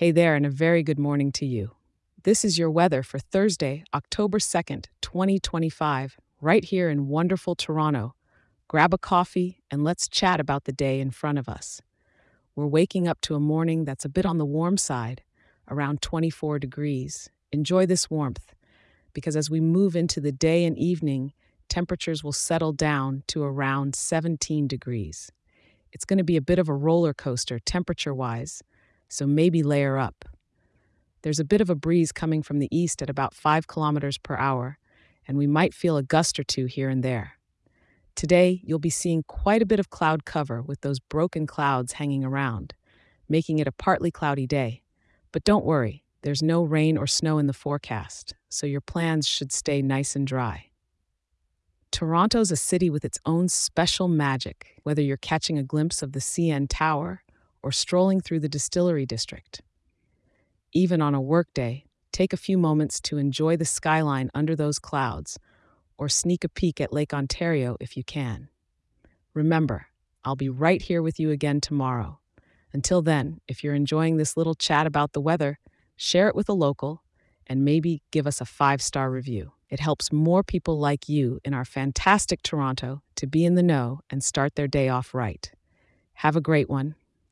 Hey there, and a very good morning to you. This is your weather for Thursday, October 2nd, 2025, right here in wonderful Toronto. Grab a coffee and let's chat about the day in front of us. We're waking up to a morning that's a bit on the warm side, around 24 degrees. Enjoy this warmth, because as we move into the day and evening, temperatures will settle down to around 17 degrees. It's going to be a bit of a roller coaster temperature wise, so maybe layer up. There's a bit of a breeze coming from the east at about 5 kilometers per hour, and we might feel a gust or two here and there. Today, you'll be seeing quite a bit of cloud cover with those broken clouds hanging around, making it a partly cloudy day. But don't worry, there's no rain or snow in the forecast, so your plans should stay nice and dry. Toronto's a city with its own special magic, whether you're catching a glimpse of the CN Tower or strolling through the Distillery District. Even on a workday, take a few moments to enjoy the skyline under those clouds or sneak a peek at Lake Ontario if you can. Remember, I'll be right here with you again tomorrow. Until then, if you're enjoying this little chat about the weather, share it with a local and maybe give us a 5-star review. It helps more people like you in our fantastic Toronto to be in the know and start their day off right. Have a great one.